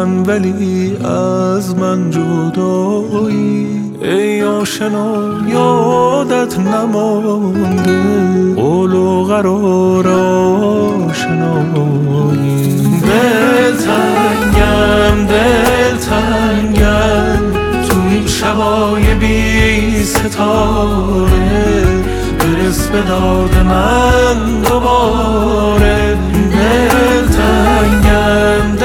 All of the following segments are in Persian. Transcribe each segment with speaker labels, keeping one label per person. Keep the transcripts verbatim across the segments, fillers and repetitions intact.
Speaker 1: من ولی از من جدایی، ای آشنا یادت نمانده قول و قرار آشنایی. دلتنگم دلتنگم تو این شبای بی ستاره، برس به داد من دوباره. دلتنگم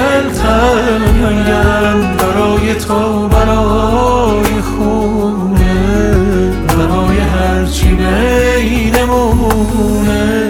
Speaker 1: دلتنگم برای تو، برای خونه، برای هرچی بینمونه.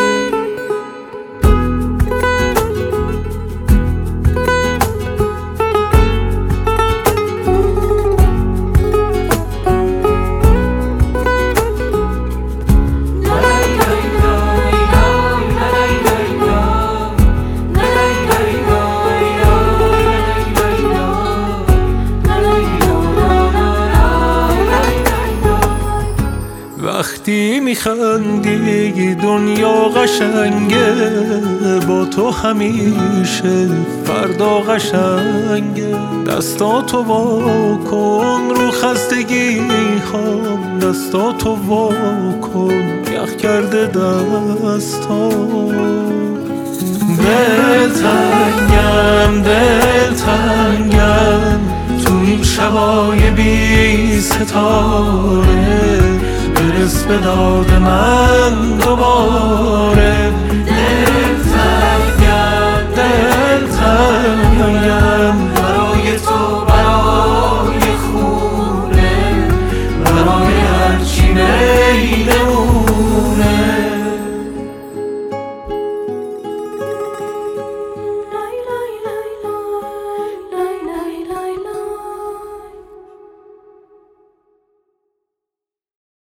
Speaker 1: وقتی میخندی دنیا قشنگه، با تو همیشه فردا قشنگه. دستاتو وا کن رو خستگی هام، دستاتو وا کن یخ کرده دستا. دلتنگم دلتنگم تو این شبای بی ستاره، برس به داد من دوباره.